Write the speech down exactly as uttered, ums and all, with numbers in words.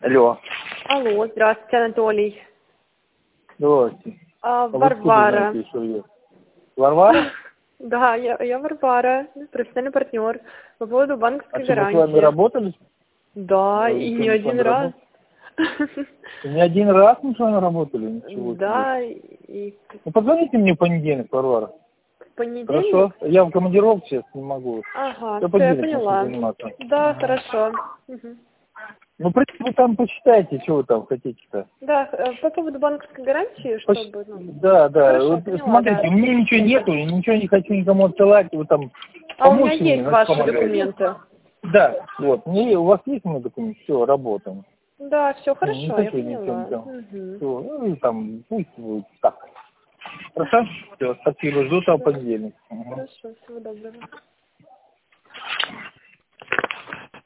Алло. Алло, здравствуйте, Анатолий. Здравствуйте. А, А Варвара. Вы что я? Варвара? Да, я, я Варвара, профессиональный партнер по поводу банковской А что, мы с гарантии. вами работали? Да, Ну, и что, не мы с один вами раз. работали? Не один раз мы с вами работали? Ничего себе. Да, и Ну, позвоните мне в понедельник, Варвара. в понедельник. Хорошо? Я в командировке сейчас не могу. Ага, Я в все, я понедельник начну поняла. заниматься. Да, хорошо. Мгм. Ну, в принципе, вы там почитайте, что вы там хотите-то. Да, э, по поводу банковской гарантии, Поч- чтобы, ну... Да, да. Хорошо, Вот поняла, смотрите, да. у меня ничего нету, я ничего не хочу никому отсылать. Вы там А у меня поможете мне, есть значит, ваши помогаете. документы. Да, вот. Мне, у вас есть мой документ? Все, работаем. Да, все Не, не хорошо, я хочу ничего поняла. там. Мгм. Все, ну и там, пусть будет так. Хорошо? Все, спасибо, жду там в Да, понедельник. Мгм. хорошо, всего доброго.